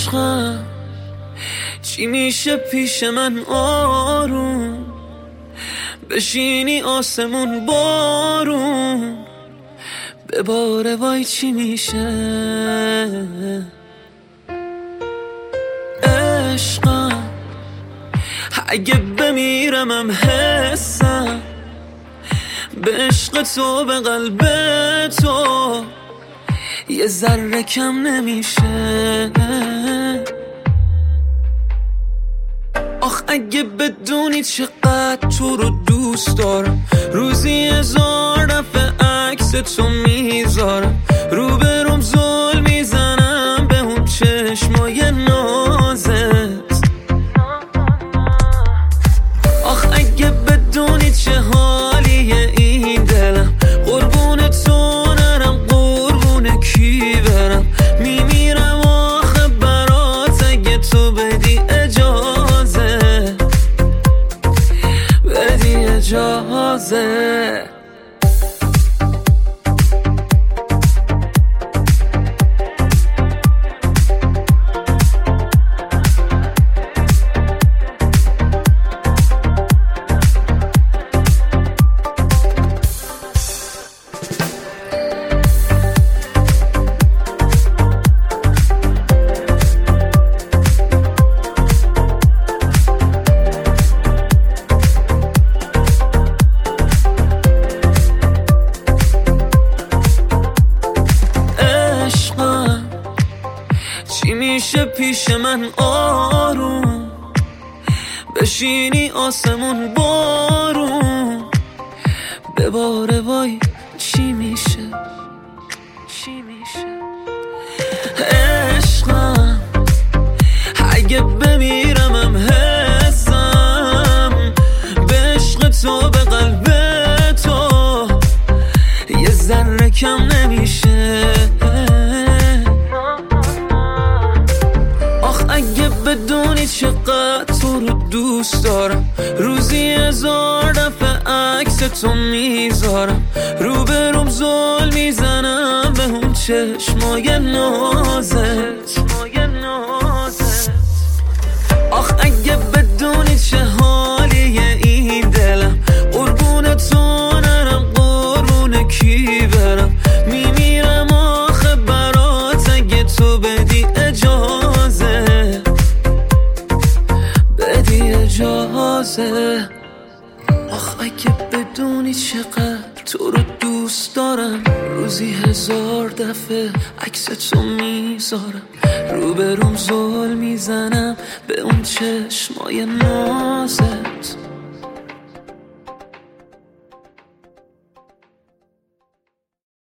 عشقم چی میشه پیش من آروم بشینی آسمون بارون بباره وای چی میشه عشقم اگه بمیرمم حسم به عشق تو به قلب تو یه ذره کم نمیشه آخ اگه بدونی چقدر تو رو دوست دارم روزی 1000 دفعه عکس تو میذارم روبروم زل میزنم به اون چشمای نازت آخ اگه بدونی چه حالیه این دلم قربون تو نرم قربون کی برم میمیرم آخه برات اگه تو بدی اجازه چی میشه پیش من آروم بشینی آسمون بارون بباره وای چی میشه عشقم اگه بمیرمم حسم به عشق تو به قلب تو یه ذره کم نمیشه اگه بدونی چقدر تو رو دوست دارم روزی 1000 دفعه عکس تو میذارم روبروم زل میزنم به اون چشمای نازت آخ اگه بدونی چه حالیه این دلم قربون تو نرم قربون کی برم میمیرم آخه برات اگه تو بدی اجازه آخ اگه بدونی چقدر تو رو دوست دارم روزی 1000 دفعه عکس تو میذارم روبروم زل میزنم به اون چشمای نازت